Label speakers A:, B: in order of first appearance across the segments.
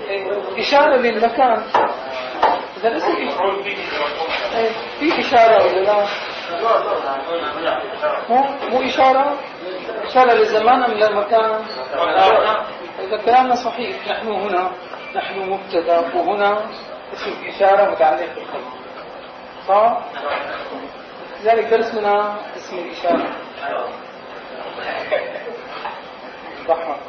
A: إشارة للمكان. إذا اسم في إشارة ولا لا؟ مو إشارة للزمان أم للمكان؟ إذا كلامنا صحيح نحن هنا نحن مبتدأ وهنا اسم إشارة متعلق بالخبر، صح؟ لذلك درسنا اسم الإشارة. ضحك.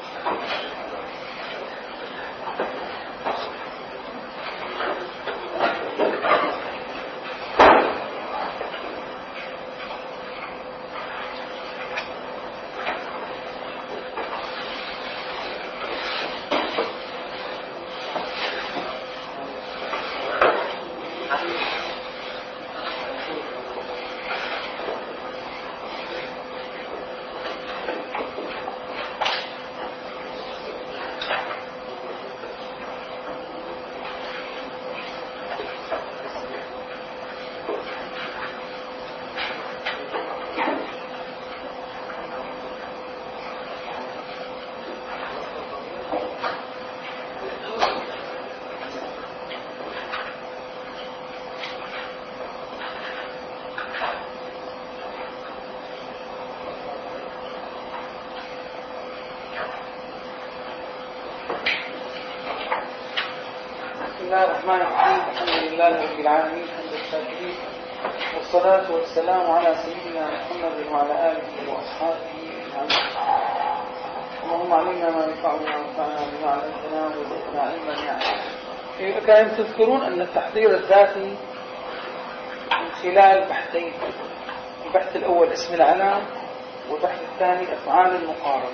A: بسم الله الرحمن الرحيم. الحمد لله رب العالمين حمد الشاكرين، والصلاة والسلام على سيدنا محمد وعلى آله وأصحابه أجمعين. اللهم علمنا ما ينفعنا وانفعنا بما علمتنا وزدنا علما يعني. كان تذكرون أن التحضير الذاتي من خلال بحثين، البحث الأول اسم العلام، والبحث الثاني أفعال المقارنة.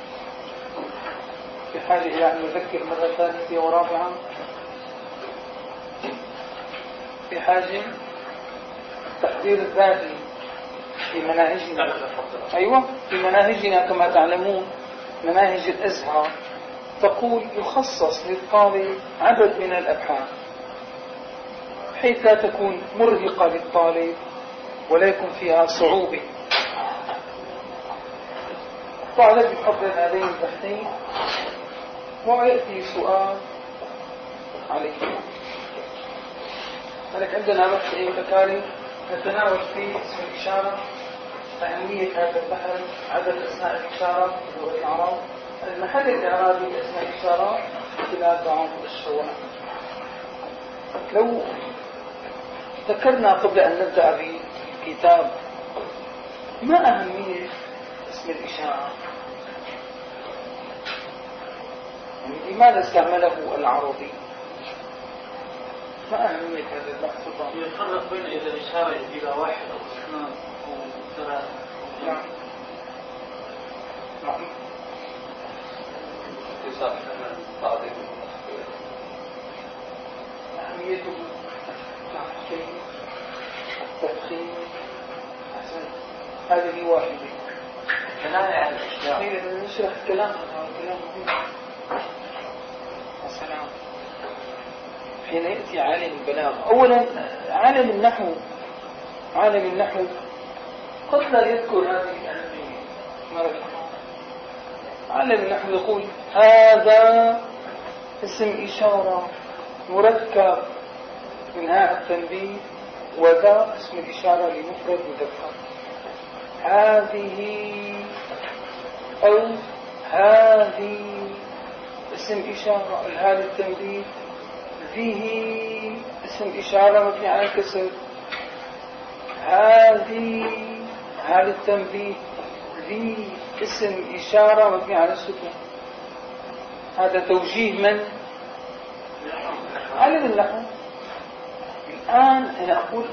A: بحاجة إلى أن نذكر مرة ثالثة ورابعة، في حاجة التحضير الذاتي في مناهجنا. أيوة، في مناهجنا كما تعلمون مناهج الأزهر تقول يخصص للطالب عدد من الأبحاث بحيث لا تكون مرهقة للطالب ولا يكون فيها صعوبة. الطالب يحضر هذين البحثين ويأتي سؤال عليه. لذلك عندنا بحث متكامل نتناول فيه اسم الإشارة، أهمية هذا البحث، عدد أسماء الإشارة لغة العرب، المحل الإعرابي لأسماء الإشارة خلال بعض الشواهد. لو ذكرنا قبل أن نبدأ بالكتاب ما أهمية اسم الإشارة؟ يعني لماذا استعمله العربي؟ ما أهمية هذا البحث؟
B: يفرق بين إذا الإشارة إلى واحد أو اثنان أو ثلاثة.
A: نعم. أهميته التفخيم. هذه واحدة.
B: كناية عن الأشياء.
A: نشرح كلام مهم. السلام. حين يأتي عالم البلاغة، أولا عالم النحو قد لا يذكر هذه الأهمية. عالم النحو يقول هذا اسم إشارة مركب من هاء التنبيه، وذا اسم الإشارة لمفرد مذكر. هذه أو هذه اسم إشارة الهاء للتنبيه، ذي اسم إشارة مبني على الكسر، هذه هاء للتنبيه، ذي اسم إشارة مبني على السكون. هذا توجيه من؟ عالم النحو. الآن أنا أقول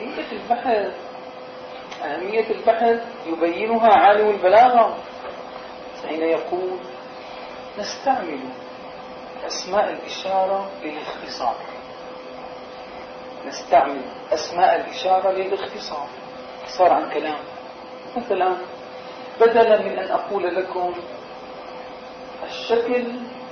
A: أهمية البحث يبينها عالم البلاغة حين يقول نستعمل أسماء الإشارة للاختصار. نستعمل أسماء الإشارة للاختصار، اختصار عن كلام. مثلا بدلا من أن أقول لكم الشكل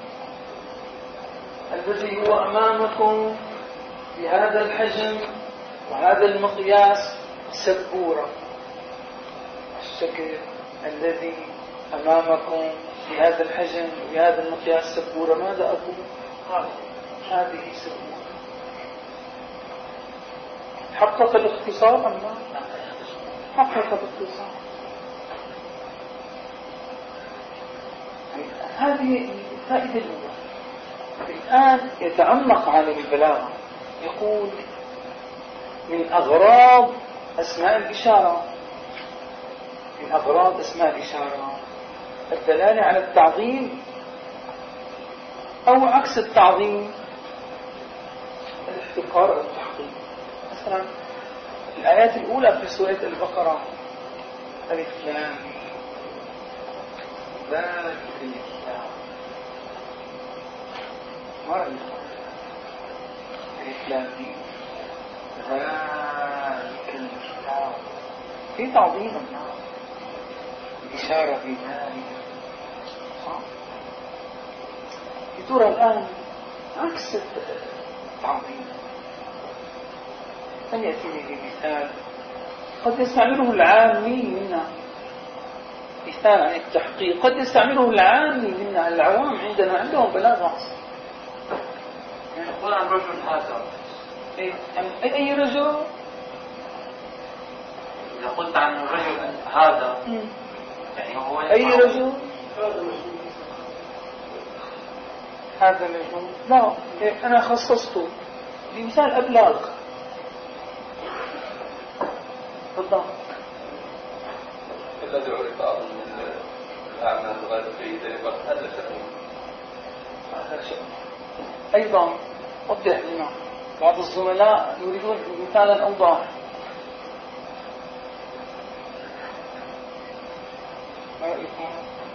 A: الذي هو أمامكم بهذا الحجم وهذا المقياس سبورة، الشكل الذي أمامكم بهذا الحجم وبهذا المقياس سبورة، ماذا أقول؟ هذه سبورة. حقق الاختصار أم لا؟ حقق الاختصار. هذه الفائدة الأولى. الآن يتعمق عالم البلاغة، يقول من أغراض أسماء الإشارة، من أغراض أسماء الإشارة الدلالة على التعظيم أو عكس التعظيم، الاحتقار أو التحقير. مثلا الآيات الأولى في سورة البقرة ألف لام ذلك الكتاب، مرة ألف لام ذلك الكتاب، في تعظيم الناس، الإشارة في ذلك. ترى الآن عكس التعظيم. أن يأتيني بمثال قد يستعمله العامي منا، مثال عن التحقيق قد يستعمله العامي منا. العوام عندهم بلاغة.
B: يقول عن رجل هذا،
A: أي رجل؟
B: إذا قلت عن الرجل هذا يعني هو
A: أي رجل؟ هذا مجنون. لا، أنا خصصته بمثال أبلاغ. بالضبط.
C: الذي عرف أظن من الأعمال الغالب في ذلك هذا
A: شأن. أيضا وضح لنا، بعض الزملاء يريدون مثالا أوضح. ما رأيكم؟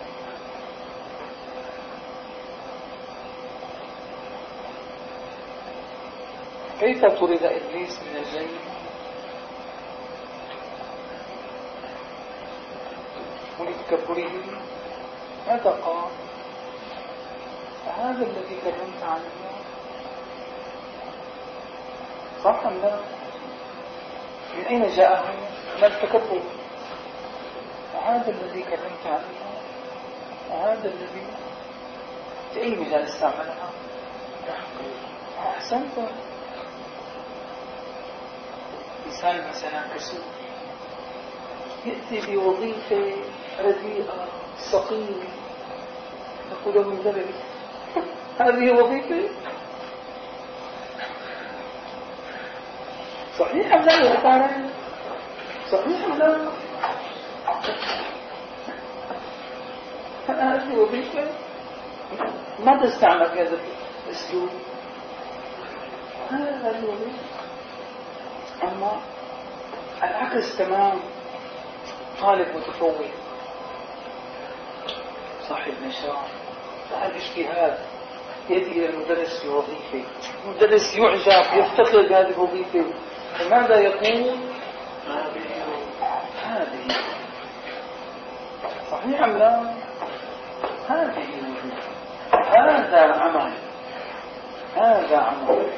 A: كيف طرد إبليس من الجنة؟ ولتكبره ماذا قال؟ هذا الذي كلمت عنه صح أم لا؟ من أين جاءه؟ ما التكبر؟ هذا الذي كلمت عنه، هذا الذي في أي مجال استعملها؟ أحسنت. إنسان مثلا كسول يأتي بوظيفة رديئة ثقيلة، تقول من ذلك هذه وظيفة صحيح أم لا يا ترى؟ صحيح أم لا؟ هذه وظيفة. ماذا استعمل هذا الأسلوب؟ هذه وظيفة. أما العكس تمام، طالب متفوق صاحب نشاط صاحب اجتهاد يأتي إلى المدرس في وظيفة، المدرس يعجب يفتخر بهذه الوظيفة، فماذا يقول؟ هذه صحيح أم لا؟ هذه هذا عمل، هذا عمل.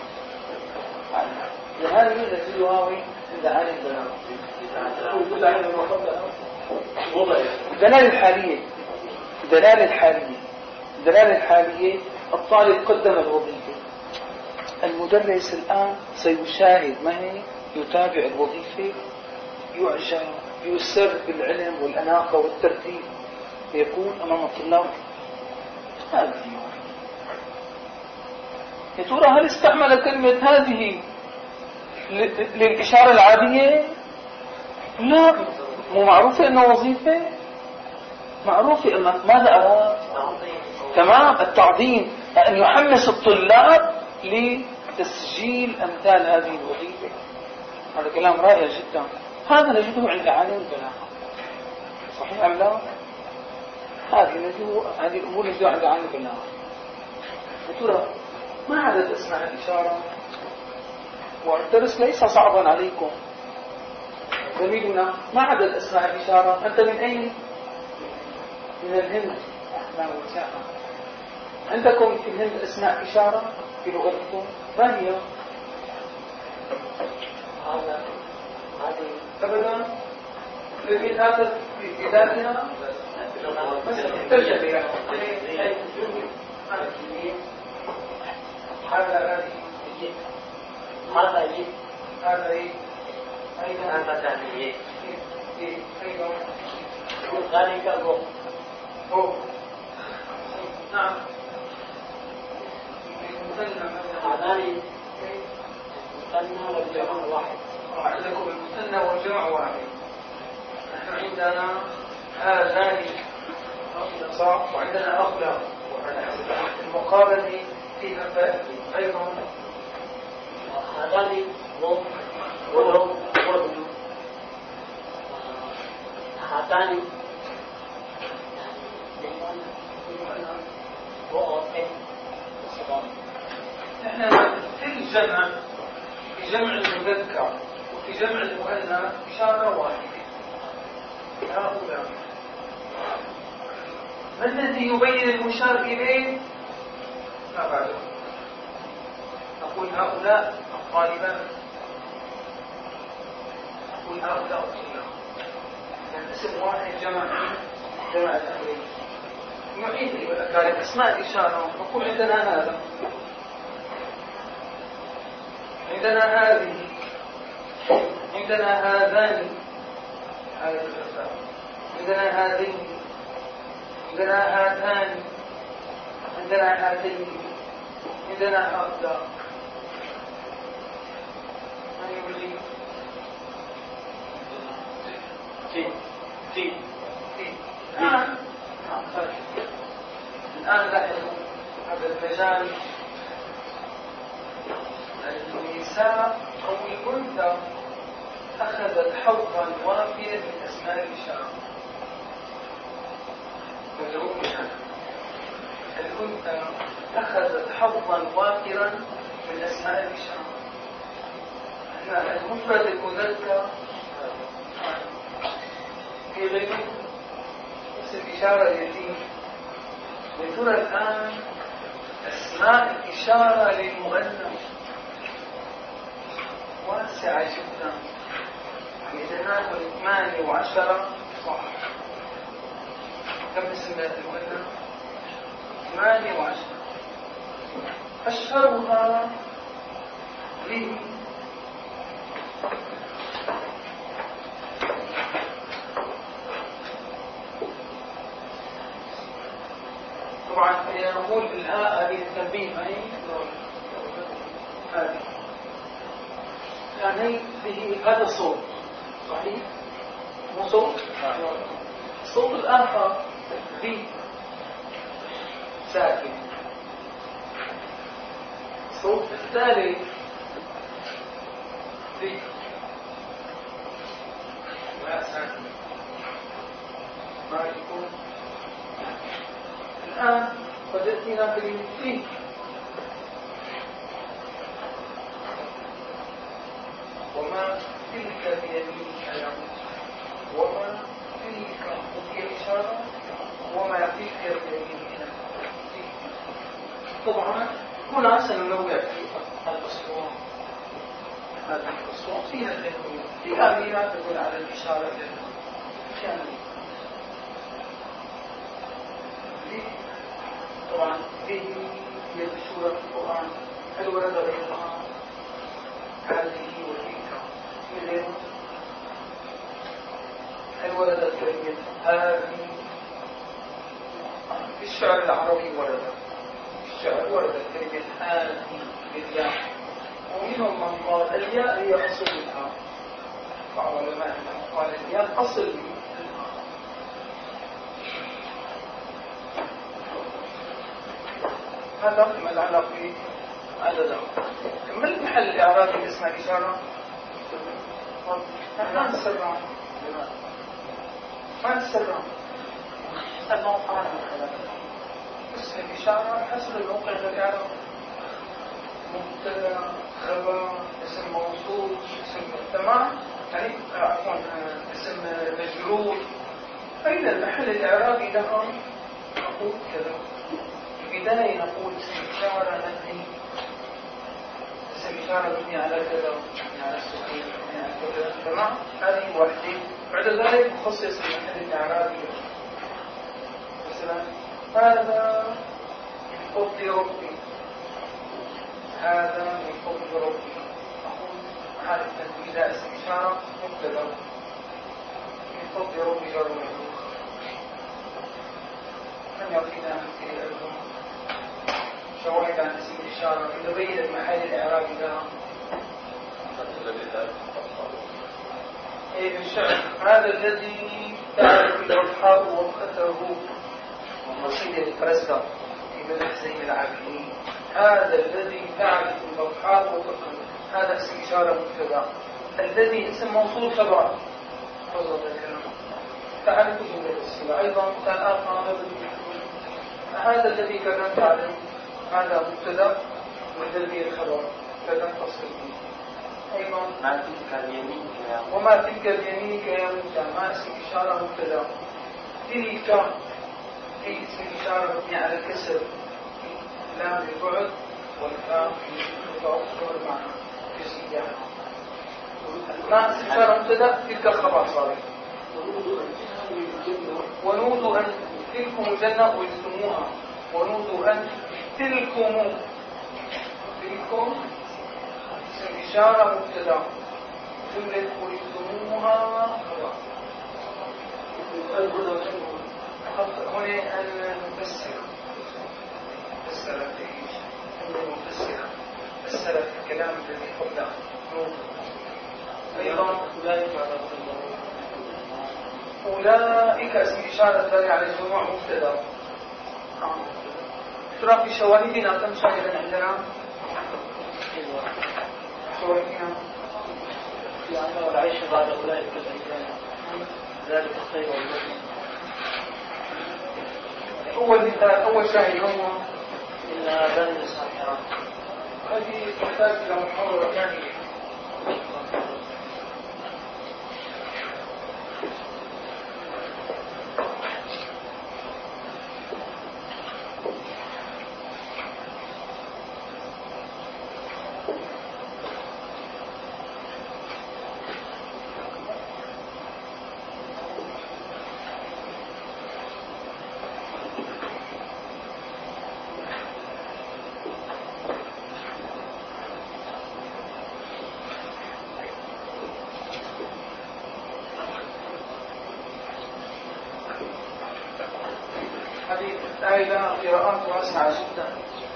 A: لهذا يوجد في الواوي عند عالم الدلالة الحالية. الدلالة الحالية الطالب قدم الوظيفة، المدرس الآن سيشاهد معه، يتابع الوظيفة، يعجب، يسر بالعلم والأناقة والترتيب، يكون أمام الطلاب هذه. يا ترى هل استعمل كلمة هذه للإشارة العادية؟ لا، مو معروفة أنه وظيفة، معروفة. ماذا أراد؟ تمام، التعظيم، أن يحمس الطلاب لتسجيل أمثال هذه الوظيفة. هذا كلام رائع جدا، هذا نجده عند عالم البلاغة. صحيح أم لا؟ هذه الأمور نجدها عند عالم البلاغة. يا ترى ما عدد أسماء الإشارة؟ والدرس ليس صعبا عليكم. زميلنا ما عدد أسماء الإشارة؟ أنت من أين؟ من الهند. أهلا وسهلا. عندكم في الهند أسماء إشارة في لغتكم؟ ما هي؟ هذه أبدا. لكن هذا في ذاتها عندكم المثنى والجمع واحد. نحن عندنا هذان صح، وعندنا أغلى، المقابلة فيها فائدة أيضا.
D: هذان ولو هاتان
A: نحن في الجمع، في جمع المذكر وفي جمع المؤنث إشارة واحدة. هؤلاء ما الذي يبين المشار إليه؟ ما بعده. نقول هؤلاء الطالبان، نقول هؤلاء الطلاب. اسم واحد جمع الأمرين. نعيد الأكارم أسماء الإشارة. نقول عندنا هذا، عندنا هذه، عندنا هذان، عندنا هذين، عندنا هاتان، عندنا هاتين، عندنا هؤلاء. من يقول لي؟ الآن لاحظوا هذا المجال. النساء أو الأنثى أخذت حظا وافيا من أسماء الإشارة. الأنثى أخذت حظا وافرا من أسماء الإشارة. المفرد المذكر في غيره اسم إشارة يتيم. لترى الآن أسماء الإشارة للمؤنث واسعة جدا. عندنا 18 صح. كم اسم المؤنث؟ 18. أشهرها لي طبعا نقول الهاء هذه التنبيه معي هذه، يعني به هذا الصوت صحيح؟ مو صوت؟ الصوت الآخر به ساكن. الصوت الثالث به لا ساكن. ما يكون الآن قد يأتينا فيه وما تلك بيمينك يا موسى، وما تلك هي إشارة، وما تلك بيمينك. طبعا هنا سننوع في الأسطوع. هذا الأسطوع فيها التنويع، فيها مياه تدل على الإشارة كاملة. طبعا فيه هي مشهورة في القرآن. هل ورد غيرها؟ هذه وتلك. مثل هل وردت كلمة هذه؟ في الشعر العربي ورد، في الشعر وردت كلمة هذه بالياء، ومنهم من قال الياء هي أصل الها. بعض العلماء قال الياء أصل هذا ما العلاقة به؟ هذا ده. ما المحل الإعرابي لاسم الإشارة؟ ما نسرع، ما نسرع. اسم الإشارة حسب الموقع الإعرابي. مبتدأ، خبر، اسم موصول، اسم تمام، يعني عفوا اسم مجرور. أين المحل الإعرابي لهم؟ نقول كذا. بداية نقول اسم إشارة مبني، اسم إشارة مبني على كذا، مبني على السكون، مبني على كذا، تمام؟ هذه واحدة. بعد ذلك نخصص المحل الإعرابي. مثلا هذا من فضل ربي، هذا من فضل ربي، أقول هذا التنبيه لا اسم إشارة مبتدأ، من فضل ربي جار ومجرور. من يعطينا أمثلة أيضا شواهد عن اسم الإشارة لنبين محل الإعراب لها. أي بالشعر هذا الذي تعرف الأصحاب وقته ومصيد الفرسة في مدح زين العابدين. هذا الذي تعرف الأصحاب وقته، هذا اسم إشارة مبتدأ، الذي اسم موصول خبر. فضل الكلام تعرف جملة الصلة أيضا كان آخر. هذا الذي كلمت عليه هذا مبتدأ والذي الخبر كلام تصل به. أيضا
D: ما تلك اليمين
A: وما تلك بيمينك يا موسى، ما اسم إشارة مبتدأ. تلك في اسم إشارة مبني على الكسر، لام للبعد والفاء لتوفر المعنى جزئيا. ما اسم إشارة مبتدأ، تلك الخبر صالح. ونودوا أن تلكم الجنة ورثتموها، ونودوا أن تلكم اسم إشارة مبتدأ، جملة ورثتموها خبر. هنا المفسر فسر المفسر فسر الكلام الذي قبله. أيضا أولئك اسم إشارة دال على الجموع مبتدأ. ترى في شواهدنا كم شاهدا عندنا؟ شواهدنا
D: في أنه العيش بعد أولئك الأيام ذلك الخير والبركة.
A: أول مثال أول شاهد هو
D: إن هذان الساحران.
A: هذه تحتاج إلى محاورة ثانية. هذه الآية لها قراءات واسعة جدا.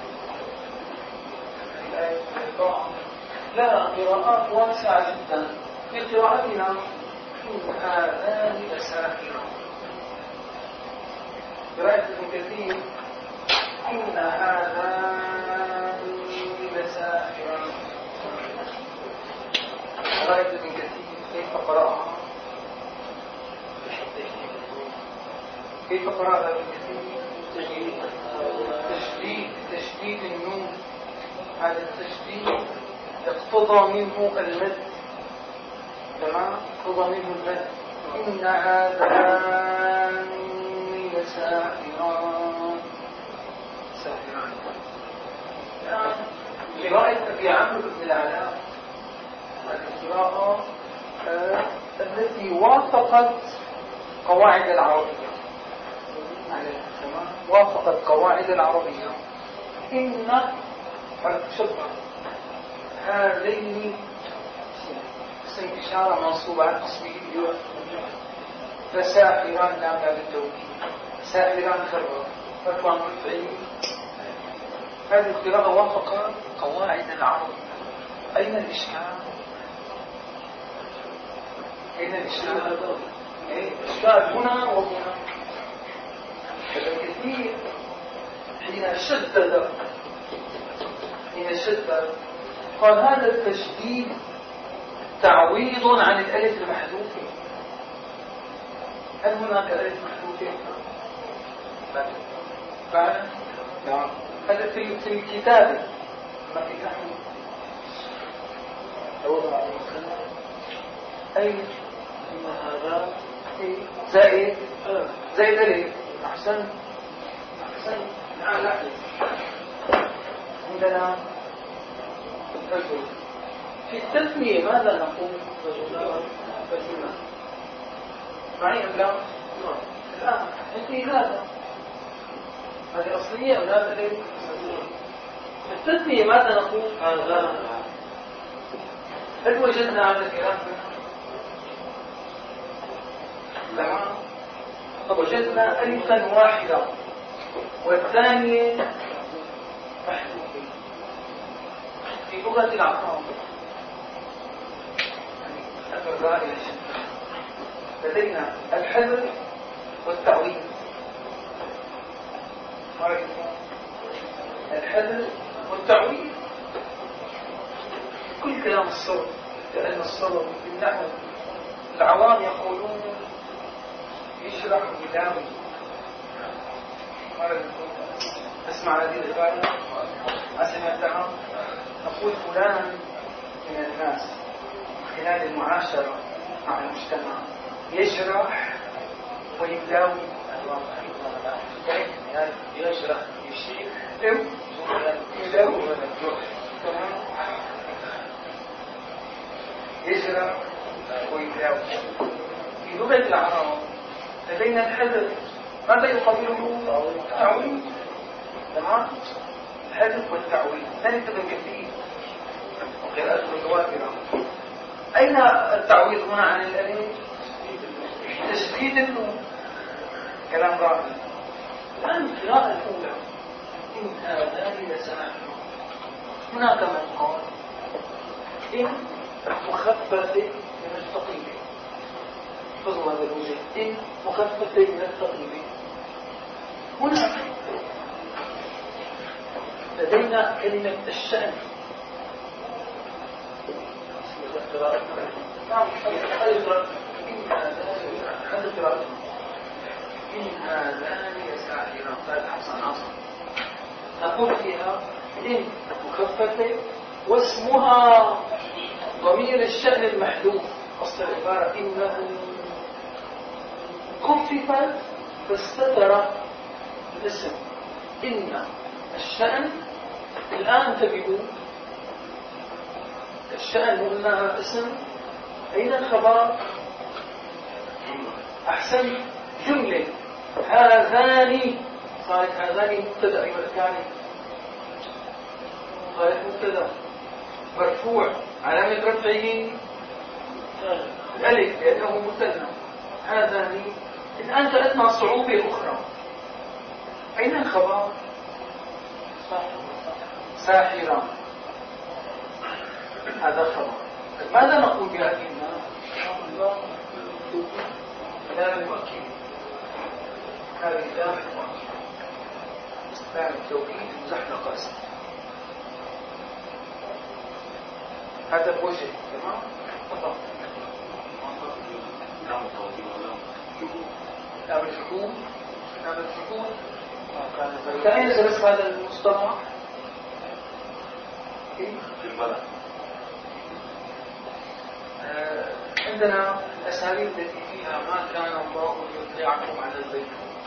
A: الآية لها قراءات واسعة جدا. في قراءتنا إن هذان لساحران. قراءة ابن كثير إن هذان لساحران. قراءة ابن كثير كيف قرأها؟ كيف قرأها ابن كثير؟ تشديد النون. هذا التشديد اقتضى منه المد. تمام؟ اقتضى منه المد. إن هذان لساحران. ساحران. قراءة أبي عمرو بن العلاء القراءة التي وافقت قواعد العربية. وافقت قواعد العربية. إن شبه هذين اسم إشارة منصوب عن اسمه فساحران لام بالتوكيد، ساحران خبر فتوى مفعول. هذه القراءة وافقت قواعد العرب. أين الإشكال؟ أين الإشكال؟ الإشكال هنا وهنا. كثير حين شدد قال هذا التشديد تعويض عن الألف المحذوفة. هل هناك ألف محذوفة؟ فعلا؟ نعم. هذا في الكتابة ما في نحو أي
D: إن هذا
A: زائد ألف. أحسن. عندنا رجل. في التثنية ماذا نقول؟ رجلان. معي أم لا؟ الآن عندي هذا هذه أصلية أو لا تدري؟ التثنية ماذا نقول؟ هل وجدنا هذا الكلام؟ تمام. وجدنا ألفا واحدة والثانية محذوفة في لغة العرب. لدينا الحذف والتعويض. الحذف والتعويض كل كلام الصرف، لأن الصرف بالنحو العوام يقولون يشرح كلامه. تسمع هذه العبارة؟ ما سمعتها؟ نقول فلان من الناس خلال المعاشرة مع المجتمع يشرح ويداوي الواقع. يشرح يشير يداوي يشرح ويداوي. في لغة العرب لدينا الحذف، ماذا يقابله؟ التعويض. تمام. الحذف والتعويض ثاني تبقى وقراءة متواترة. أين التعويض هنا عن الألف؟ تشديد النون. كلام رائع. الآن القراءة الأولى إن هذان لسماع. هناك من قال إن مخففة من الثقيل. خذوا هذا الوجه. إن مخففة من الثقيل. هنا لدينا كلمة الشأن. نعم. إن هذان لساحران. قال حسن عصر. نقول فيها إن مخففة واسمها ضمير الشأن المحذوف. أصل العبارة إنه خففت فاستتر الاسم. إن الشأن الآن تبدو الشأن قلناها اسم. أين الخبر؟ أحسن جملة. هذان صارت هذان مبتدأ والثاني صارت مبتدأ مرفوع علامة رفعه الألف لأنه مثنى. هذان الآن جاءتنا صعوبة أخرى. أين الخبر؟ ساحرة. هذا خبر. ماذا نقول بهذه لام المؤكد؟ هذه لام المؤكد. لام التوكيد مزحلقة اسم. هذا بوجه. تمام. تفضل. لام الحكوم. لام الحكوم. كأين سبب هذا المصطلح؟ في البلد. عندنا الأساليب التي فيها ما كان الله يطلعكم على الغيب.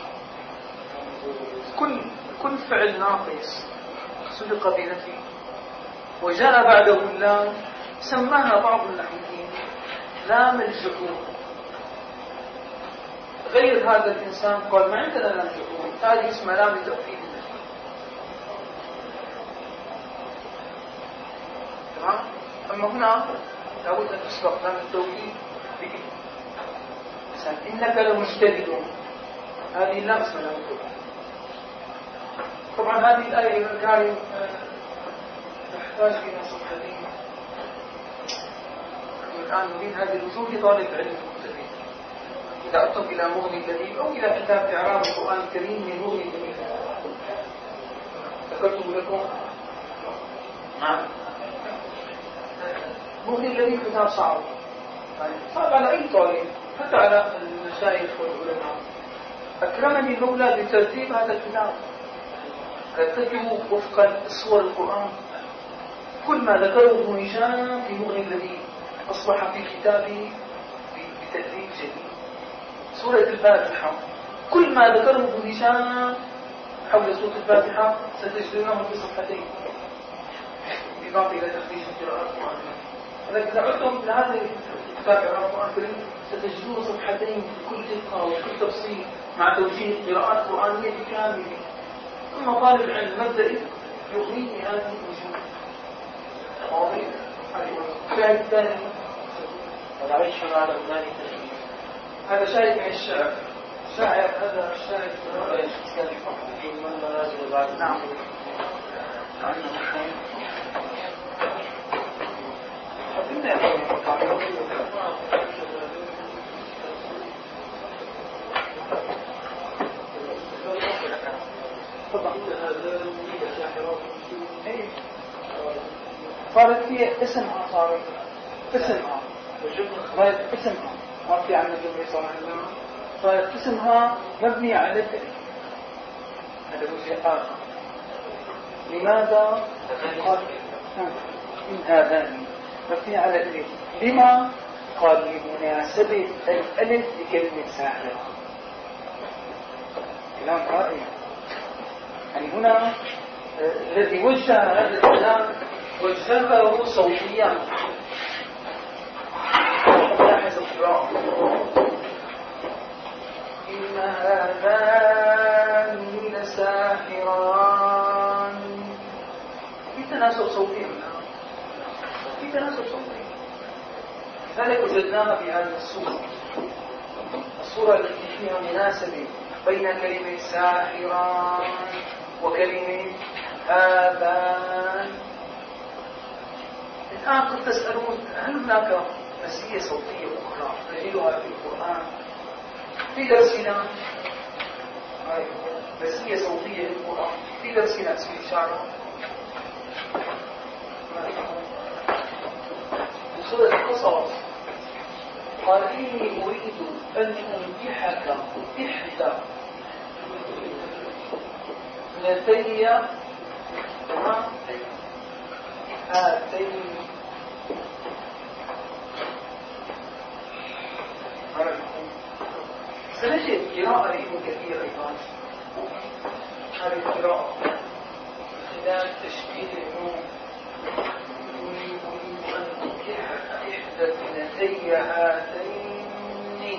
A: كل فعل ناقص سبق بنفي وجاء بعده اللام سماها بعض النحويين لام الجحود. غير هذا الإنسان قال ما عندنا لام الجحود، هذه اسمها لام التوكيد. تمام. أما هنا لابد أن تسبق لام التوكيد بإذن. مثلا إنك لمجتهد، هذه اللام اسمها لام التوكيد. طبعا هذه الآية الكريمة تحتاج إلى صفحتين. الآن نريد هذه الوجوه لطالب علم مبتدئ. إذا أتم إلى مغني اللذيذ أو إلى كتاب إعراب القرآن الكريم من مغني اللذيذ ذكرته لكم. نعم. مغني اللذيذ كتاب صعب، صعب على أي طالب حتى على المشايخ والعلماء. أكرمني المولى بترتيب هذا الكتاب، رتبه وفق صور القرآن. كل ما ذكره ابن هشام في مغني اللذيذ أصبح في كتابه بتدريب جديد. سورة الفاتحة كل ما ذكره ابن هشام حول سورة الفاتحة ستجدونه في صفحتين بالإضافة إلى تخريج القراءات القرآنية. ولكن إذا عدتم إلى هذا الكتاب إعراب القرآن الكريم ستجدون صفحتين بكل دقة وكل تفصيل مع توجيه القراءات القرآنية بكامله. أما طالب العلم مبدئي يغنيه هذه الوجوه واضح. الشاهد الثاني
D: والعيش على أولاد تشبيه.
A: هذا شاهد من الشعر. شاعر هذا الشاهد
D: من منازل بعد.
A: نعم. صارت في اسمها، صارت اسمها صارت اسمها ما في عندنا جملة صارت اسمها مبني على الفعل. هذا وجه آخر. لماذا؟ قال إن هذان مبني على الألف. لما؟ قال لمناسبة الألف لكلمة ساحر. كلام رائع. يعني هنا الذي وجه هذا الكلام وجهه صوتيا. لاحظ القراءة. إن هذان لساحران. في تناسب صوتي، في تناسب صوتي. لذلك وجدناها في هذه الصورة، الصورة التي فيها مناسبة بين كلمة ساحران وكلمة آذان. الآن قد تسألون هل هناك مسية صوتية أخرى نجدها في القرآن؟ في درسنا مسية صوتية للقرآن في درسنا اسم الإشارة في سورة القصص. قال إني أريد أن أنكحك إحدى ابنتي هاتين. سنجد قراءة ابن كثير أيضا. هذه القراءة خلال تشبيه النون. أريد أن أنكحك إحدى ابنتي هاتين.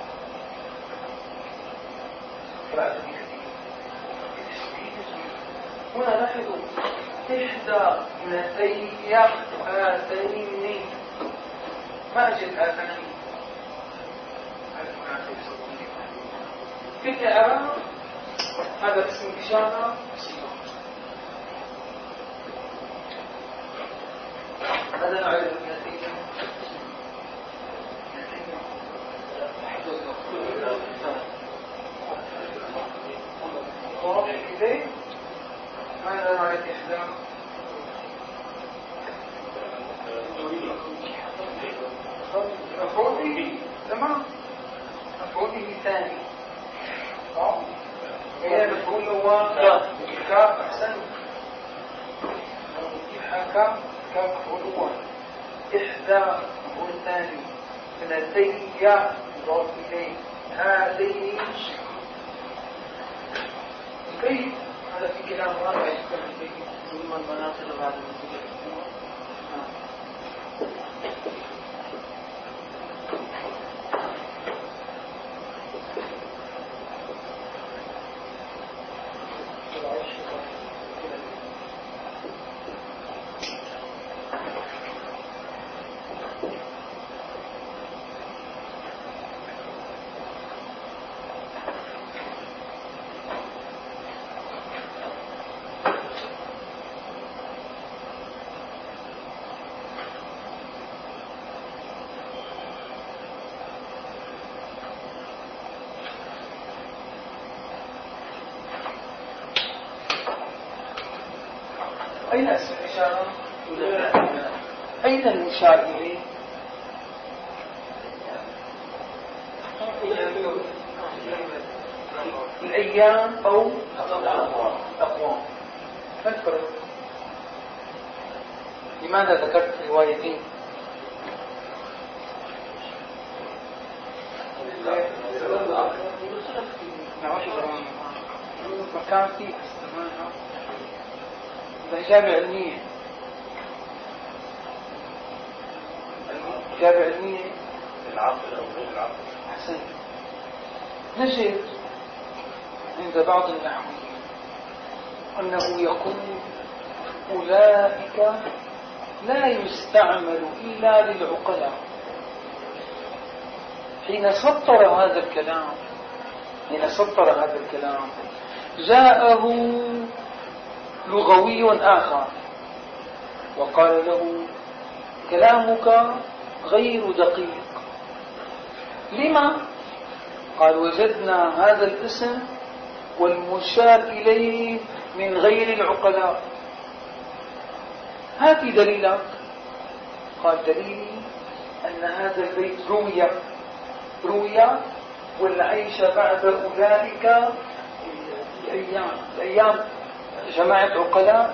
A: قراءة ابن كثير. هنا لاحظوا إحدى ابنتي هاتين. ما أجد هاتين. في الإعراب هذا اسم إشارة هذا نعرف النتيجة. واضح إليه. ماذا نعرف إحدى مفعول به. تمام. مفعول به ثاني. هي مفعول هو كاف. أحسن. كاف مفعول أول. إحدى مفعول ثاني. ابنتي مضاف إليه. هذين البيت. هذا في كلام رائع يشبه البيت.
D: ثم المناصب بعد المسجد.
A: أين اسم الإشارة؟ أين المشار إليه؟ الأيام أو الأقوام. ما الفرق؟ لماذا ذكرت الروايتين؟ مكان فيه استماعها إجابة علمية. إجابة علمية
C: العقل أو غير العقل.
A: أحسن. نجد عند بعض النحويين أنه يقول أولئك لا يستعمل إلا للعقلاء. حين سطر هذا الكلام جاءه لغوي آخر وقال له كلامك غير دقيق. لما؟ قال وجدنا هذا الاسم والمشار إليه من غير العقلاء. هات دليلك. قال دليلي أن هذا البيت روي والعيش بعد أولئك الأيام جماعة عقلاء.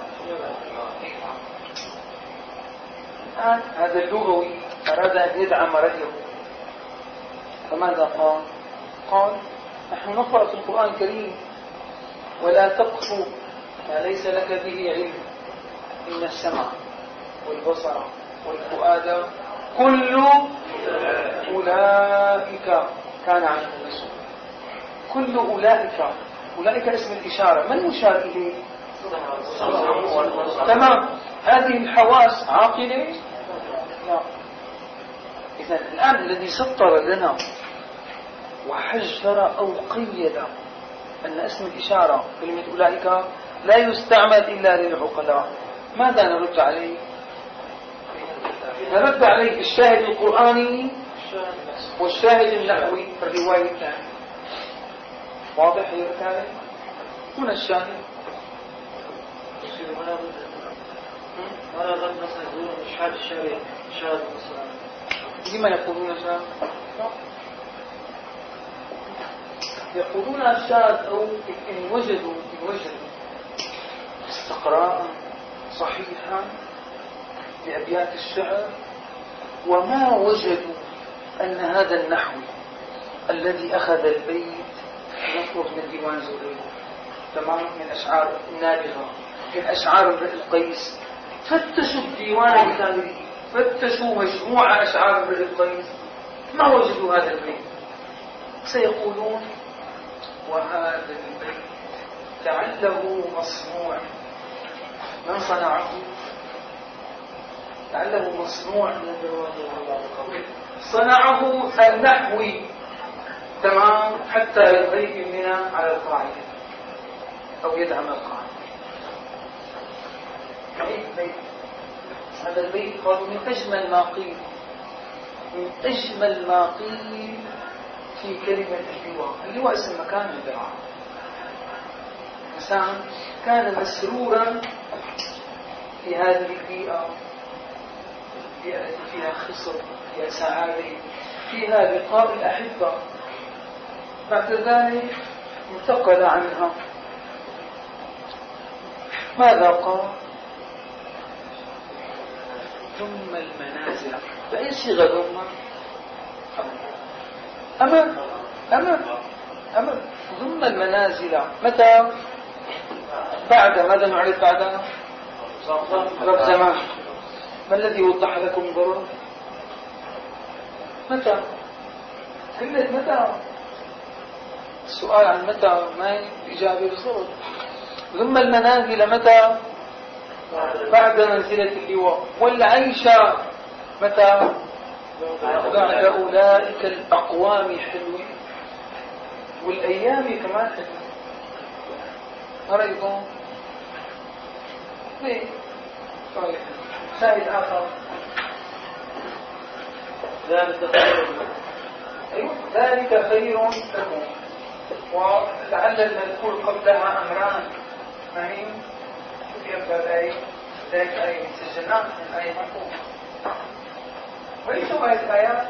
A: الآن هذا اللغوي أراد أن يدعم رأيه، فماذا قال؟ قال نحن نقرأ في القرآن الكريم ولا تقف ما ليس لك به علم إن السمع والبصر والفؤاد كل أولئك كان عنه مسؤولا. كل أولئك اسم الإشارة. من مشار إليه؟ تمام. هذه الحواس عاقلة؟ لا. إذن الآن الذي سطر لنا وحجر أو قيد أن اسم الإشارة كلمة أولئك لا يستعمل إلا للعقلاء، ماذا نرد عليه؟ نرد عليه الشاهد القرآني والشاهد النحوي في الرواية الثانية. واضح يا رجال؟ هنا الشاهد.
D: ولا غد مثلا يقولون إشهاد الشريعة شهادة مثلا.
A: لما يقولون شاذ؟ يقولون شاذ أو إن وجدوا استقراء صحيحا لأبيات الشعر وما وجدوا أن هذا النحو الذي أخذ البيت يخرج من ديوان زهير، تمام، من أشعار النابغة، من أشعار امرئ القيس. فتشوا الديوان الكامل، فتشوا مجموعة أشعار امرئ القيس، ما وجدوا هذا البيت. سيقولون وهذا البيت لعله مصنوع. من صنعه؟ لعله مصنوع صنعه النحوي، تمام، حتى يهيمن على القاعدة أو يدعم القاعدة. هذا البيت قالوا من أجمل ما قيل في كلمة اللواء. اللواء اسم مكان عند العرب. إنسان كان مسرورا في هذه البيئة التي فيها خصب، فيها سعادة، فيها لقاء الأحبة، بعد ذلك انتقل عنها. ماذا قال؟ ثم المنازل. بأي صيغة ثم؟ أمر ثم المنازل. متى؟ بعد ماذا نعرف بعد؟ ظرف زمان. ما الذي وضح لكم ظرف؟ متى؟ كلمة متى؟ السؤال عن متى ما الإجابة بصوت. ثم المنازل متى؟ بعد منزلة اللواء. والعيش متى؟ بعد أولئك الأقوام حلوين، والأيام كمان حلوين. ما رأيكم؟ ليه؟ طيب شاهد آخر. ذلك خير لكم. ولعل المذكور قبلها أمران. ما هي؟ في أبدأ الآية ذلك آية سجنان من آية مفهوم. وليس هذه الآيات؟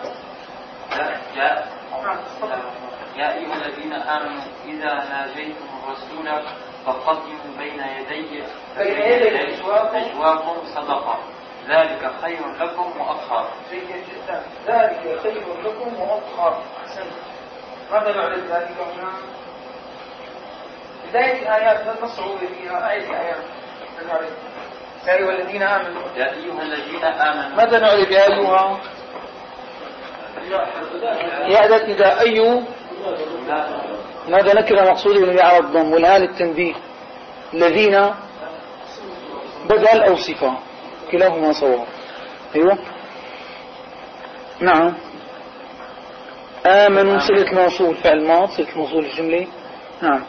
E: يا أيها الذين آمنوا إذا ناجيتم الرسول فقدموا بين يدي نجواكم صدقة ذلك خير لكم وأطهر.
A: جيد جدا. ذلك خير لكم وأطهر. أحسنت. ماذا نعرف ذلك هنا؟ بداية الآيات لا تصعب فيها آيات نعرف. يا أيها الذين آمنوا.
E: يا أيها الذين آمنوا.
A: ماذا نعرف يا أيها؟ يا أداة إذا أي ماذا نكرة مقصودة من يعرض ضم والآن التنبيه. الذين بدل أو صفة، كلاهما صواب. أيوة نعم. آمنوا صلة الموصول فعل ماض، صلة الموصول الجملة. نعم.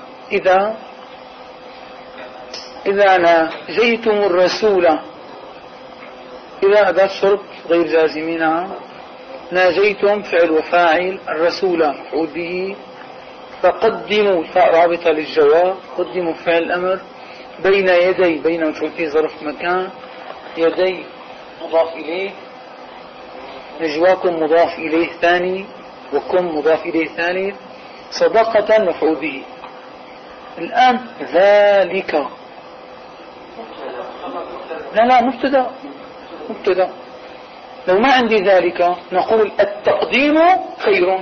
A: إذا ناجيتم الرسول، إذا أداة شرط غير جازمين. ناجيتم فعل وفاعل، الرسول مفعول به، فقدموا الفاء رابطة للجواب، قدموا فعل الأمر، بين يدي، بين مفعول به ظرف مكان، يدي مضاف إليه، نجواكم مضاف إليه ثاني، وكم مضاف إليه ثالث، صدقة مفعول به. الآن ذلك، لا مبتدأ. لو ما عندي ذلك نقول التقديم خير.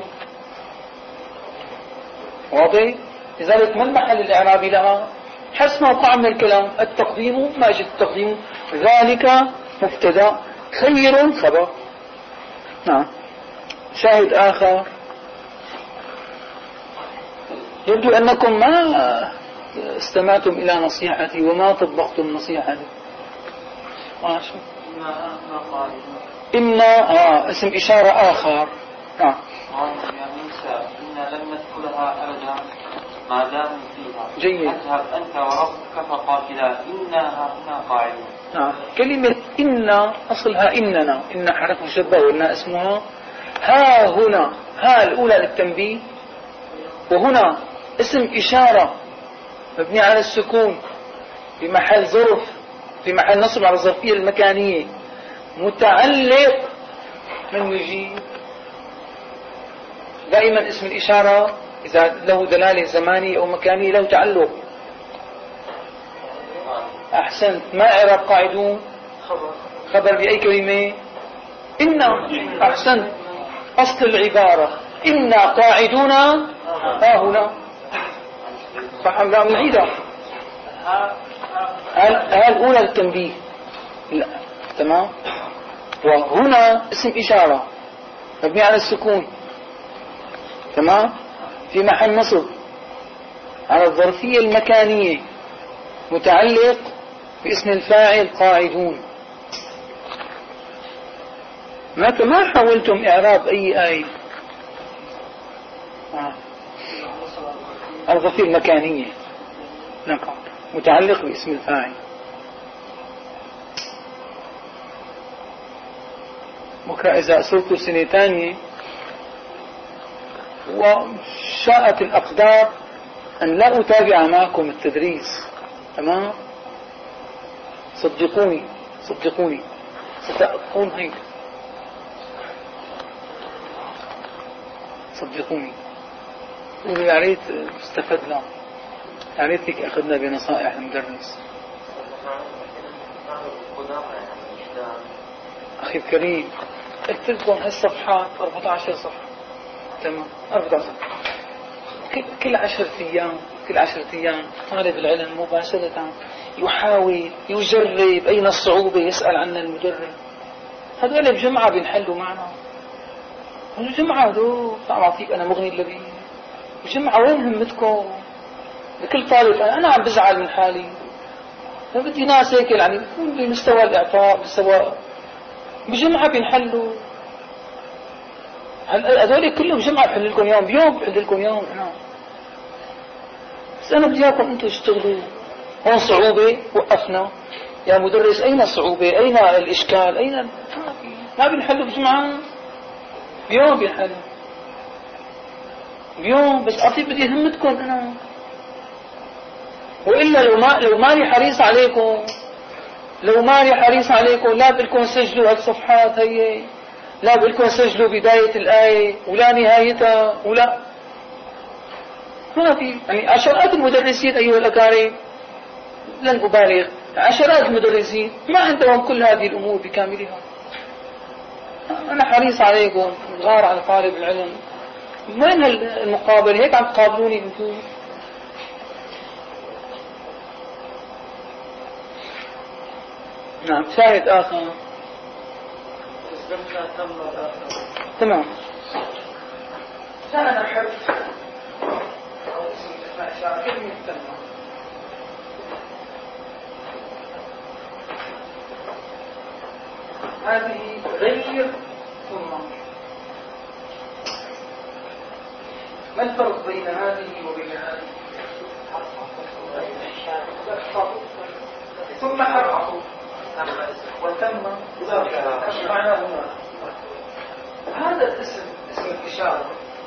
A: واضح؟ لذلك ما المحل الإعرابي لها؟ حسب موقع من الكلام. التقديم، ما جد التقديم، ذلك مبتدأ، خير خبر. نعم. شاهد آخر، يبدو أنكم ما استمعتم إلى نصيحتي وما طبقتم نصيحتي. ماشي. إن اسم إشارة آخر. نعم.
E: إن لم ندخلها أبدا ما دام فيها.
A: جيد.
E: اذهب أنت وربك فقاتلا إنا هنا قاعدون.
A: نعم. كلمة إن أصلها إننا، إن حرف مشبه وإن اسمها. ها هنا، ها الأولى للتنبيه، وهنا اسم إشارة مبني على السكون في محل ظرف، في محل نصب على الظرفية المكانية، متعلق من يجيب. دائما اسم الإشارة إذا له دلالة زمانية أو مكانية له تعلق. أحسنت. ما إعراب قاعدون؟ خبر بأي كلمة؟ إن. أحسنت. أصل العبارة إنا قاعدون ها هنا. صح أم لا؟ نعيدها. ها الأولى التنبيه. لا. تمام. وهنا اسم إشارة مبني على السكون، تمام، في محل نصب على الظرفية المكانية، متعلق باسم الفاعل قاعدون. ما حاولتم إعراب أي آية. الظرفية المكانية، نعم، متعلق باسم الفاعل. إذا صرت سنة ثانية وشاءت الأقدار أن لا أتابع معكم التدريس، تمام، صدقوني ستكون هيك، صدقوني. يا ريت استفدنا، يا ريت هيك أخذنا بنصائح المدرس. أخي الكريم، قلت لكم هالصفحات 14 صفحة، تمام، 14 صفحة. كل 10 أيام طالب العلم مباشرة يحاول يجرب أين الصعوبة، يسأل عنها المدرب. هذول بجمعة بنحلوا معنا، الجمعة هذول تعطيك أنا مغني اللبيب. بجمعة وين همتكم؟ لكل طالب أنا عم بزعل من حالي، بدي ناس هيك يعني بمستوى الإعطاء، بمستوى بجمعة بنحلوا. هذول كلهم جمعة بحل لكم يوم، بيوم بحل لكم يوم أنا. بس أنا بدي إياكم أنتم تشتغلوا. هون صعوبة وقفنا، يا مدرس أين الصعوبة؟ أين الإشكال؟ أين ما بنحلوا بجمعة، بيوم بنحلوا بيوم. بس أعطي بدي همتكم أنا، وإلا لو ماني حريص عليكم، لا بدكم سجلوا هالصفحات هي، لا بدكم سجلوا بداية الآية ولا نهايتها، ولا ما في. يعني عشرات المدرسين أيها الأكارم، لن أبالغ، عشرات المدرسين ما عندهم كل هذه الأمور بكاملها. أنا حريص عليكم، غار على طالب العلم. وين المقابل؟ هيك عم تقابلوني أنتم؟ نعم. شاهد آخر. تمام. أنا أحب كلمة تم. هذه غير ثم. ما الفرق بين هذه وبين هذه؟ ثم حرفه وتم معناه. هذا الاسم اسم الإشارة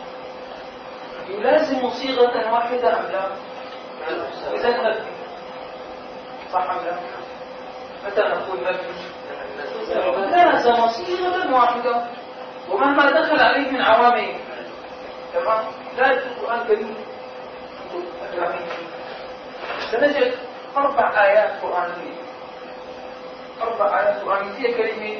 A: يلازم صيغة واحدة أم لا؟ إذا مبني صح أم لا؟ متى نقول مبني؟ لازم صيغة واحدة ومهما دخل عليه من عوامل. تمام؟ لا القرآن الكريم سنجد 4 آيات قرآنية. 4 آيات قرآنية هي كلمة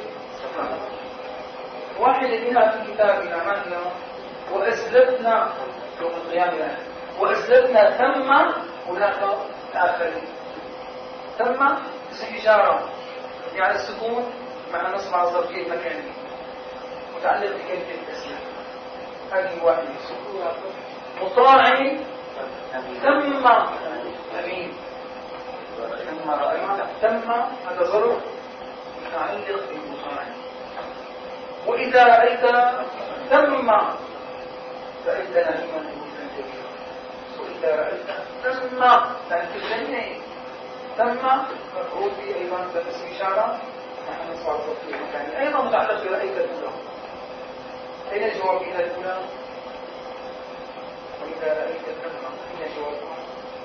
A: واحدة منها في كتابنا معنا وأسلفنا يوم القيامة وأسلفنا ثم هناك آخرين. ثم اسم إشارة يعني السكون مع نصب الظرفية المكانية متعلق بكلمة التسليم. هذه واحدة. مطاع ثم أمين. ثم رأيت ثم هذا ظرف متعلق بالمطاع. وإذا رأيت ثم رأيت نعيما ملكا كبيرا. وإذا رأيت ثم يعني تجني ثم مفعول به أيضا باسم إشارة نحن نصب الظرفية المكانية أيضا متعلق برأيت الأولى. أين الجواب إلى الأولى؟ وإذا رأيت ثم أين جوابها؟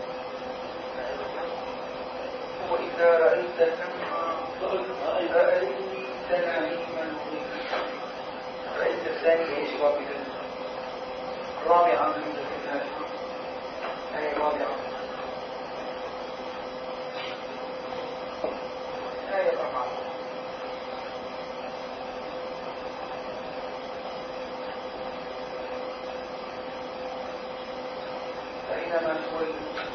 A: وإذا رأيت ثم رأيت نعيما ملكا. رأيت الثانية هي جواب إلى الرابعة من الثالثة. أي الرابعة آية 4. فإنما هو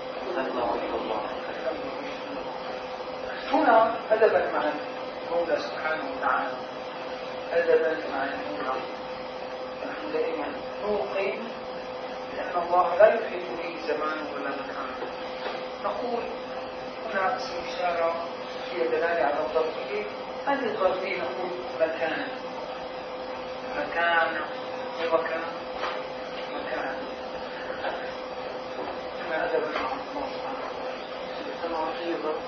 A: هنا أدبا مع المولى سبحانه وتعالى. أدبا مع المولى نحن دائما نوقن لأن الله لا يحيط به زمان ولا مكان. نقول هنا اسم إشارة هي دلالة على الظرفية. هذه الظرفية نقول مكان مكان ومكان مكان. هنا أدبا مع الله سبحانه وتعالى.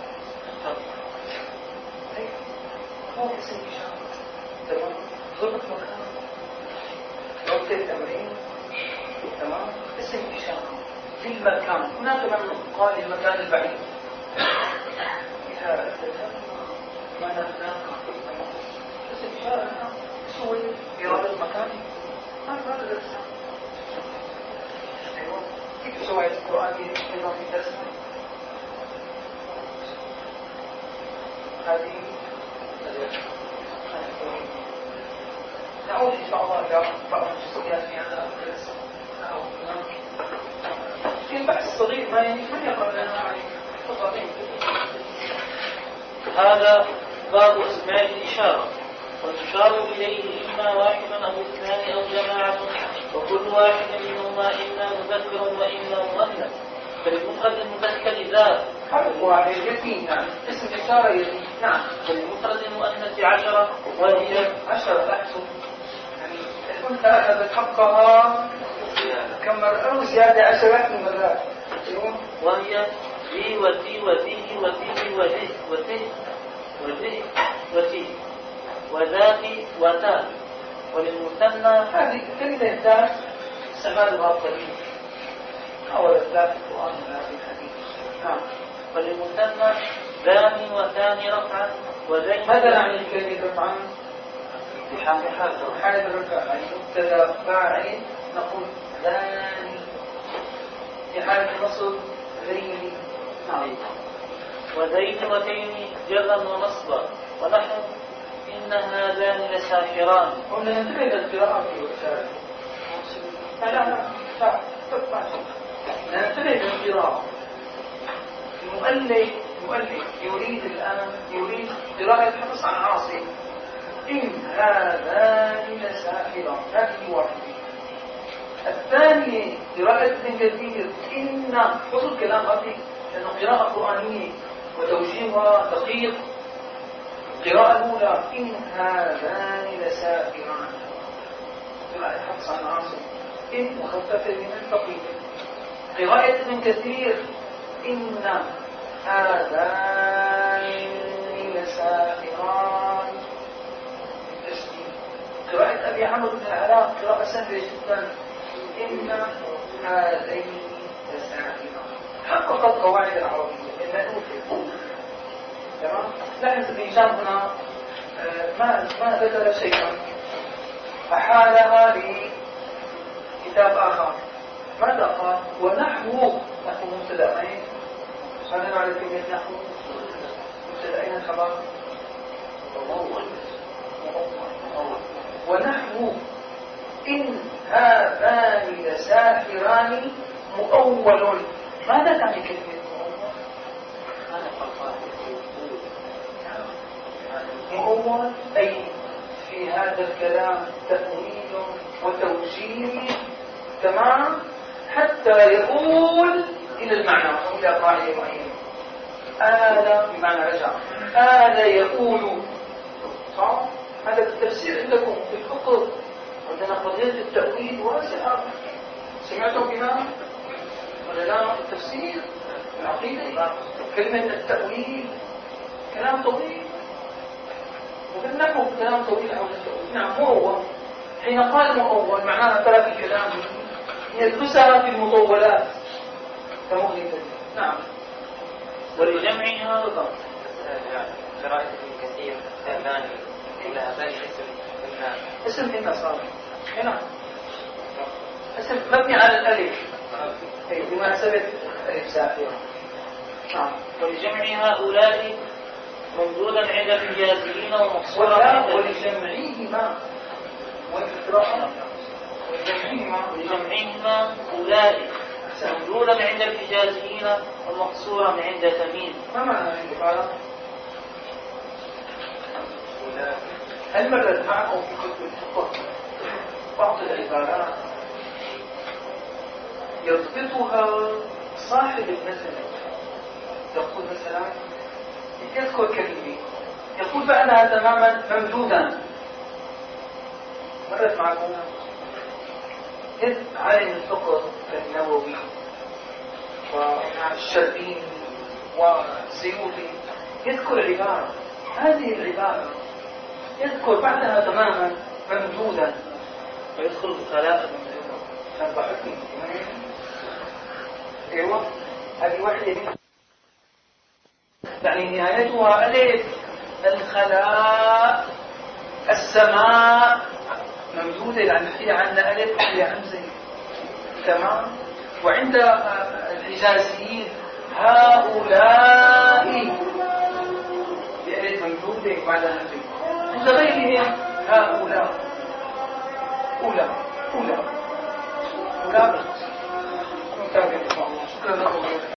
A: هو اسم إشارة. تمام. ضبط مكان وقت التمرين. تمام. اسم إشارة للمكان. هناك من قال المكان البعيد. إذا ما نفناك اسم إشارة سوى إرادة مكان. هذا الاسم. أيوة. كيف سويت القرآن أيضا في تسمى؟ هذه نعود إن شاء الله إلى بعض الجزئيات في هذا الدرس. في البحث الصغير من يقرأ لنا عليه؟
D: هذا باب اسماء الإشارة والمشار إليه إما واحد أو اثنان أو جماعة وكل واحد منهما إما مذكر وإما مؤنث. فالمفرد المذكر ذات
A: واحد يتيم. نعم. اسم إشارة يتيم. نعم.
D: فالمفرد المؤنث 10 وهي
A: 10 أحسن. يعني كنت أخذت حقها كم أو زيادة 10 مرات.
D: وهي ذي وذي وذيه وذيه وذي وذي وذي وذي وذاتي وذات. وللمثنى
A: هذه كلمة ذات استعمالها قليل. أو الذات القرآن في الحديث. نعم.
D: وللمثنى ذاني وثاني رفعا وذي.
A: ماذا نعني كلمة رفعا؟
D: بحال
A: حالة الرفع يعني مبتدا فاعل نقول ذاني. في حالة النصب ذيني.
D: نعم. وذين وذين جرا ونصبا ونحن إن هذان لساحران.
A: قلنا ننتبه للقراءة في الرسالة. لا ننتبه للقراءة. المؤلف يريد الآن قراءة حفص عن عاصم. إن هذان لساحران. هذه واحدة. الثانية قراءة ابن كثير إن خذوا الكلام هذه لأنه قراءة قرآنية وتوجيهها دقيق القراءة الأولى إن هذان لساحران، قراءة حفص عن عاصم، إن مخففة من الثقيل. قراءة ابن كثير إن هذان لساحران بالتشديد. قراءة أبي عمرو بن العلاء قراءة سهلة جدا، إن هذين لساحران. حققت قواعد العربية إلا نوفل. تمام؟ لاحظ الإنسان هنا ما ذكر شيئا، أحالها لكتاب آخر. ماذا قال؟ ونحو مبتدأين. هذا معنى كلمة نحو مبتدأين خبر ونحو إن هذان لساحران مؤول. ماذا تعني كلمة مؤول؟ أي في هذا الكلام تأويل وتوجيه، تمام، حتى يقول إلى المعنى أو إلى قاعدة معينة. آل بمعنى رجع، آل يقول، صح؟ هذا التفسير عندكم في الفقه، عندنا قضية التأويل واسعة. سمعتم بها ولا لا؟ التفسير العقيدة، كلمة التأويل كلام طويل، وبالنحو كلام طويل حول التأويل. نعم، مؤول. حين قال مؤول معناها ترك الكلام يدرسها في المطولات كمغني. نعم.
D: ولجمعها
E: قراءة ابن كثير هذان إلى هذان
A: اسم إن صار هنا اسم مبني على الألف بمناسبة ألف ساكنة. نعم.
D: ولجمع هؤلاء موجودا عند الحجازيين ومقصورا
A: ولجمعيهما والإقراء
D: ولجمعهما أولئك موجودا عند الحجازيين ومقصورا عند تميم.
A: ما معنى العبارة؟ هل مرت معكم في كتب الفقه بعض العبارات يضبطها صاحب المثل؟ يقول مثلا يذكر كلمة يقول بأنها تماما ممدودا. مرت معكم؟ إذ عالم الفقه كالنووي والشربيني والسيوطي يذكر العبارة، هذه العبارة يذكر بعدها تماما ممدودا
D: ويدخل بخلاف ممدودا.
A: كان ضحكني. ايوه، هذه واحدة يعني نهايتها ألف، الخلاء، السماء ممدودة، يعني فيها عندنا ألف وفيها همزة، تمام. وعند الحجازيين هؤلاء بألف ممدودة بعد همزة. عند غيرهم هؤلاء أولى